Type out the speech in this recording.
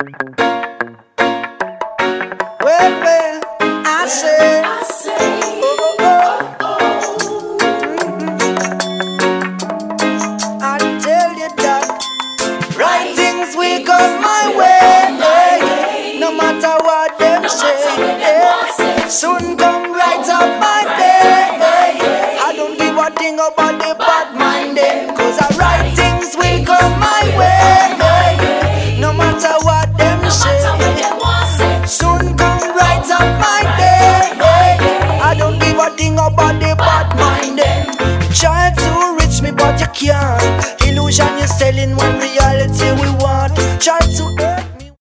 Well, I say, oh, oh, oh. I tell you that right things will come my way, no matter what them say. Soon come right up my day. I don't give a thing about the bad mind, 'cause the right things will come my way.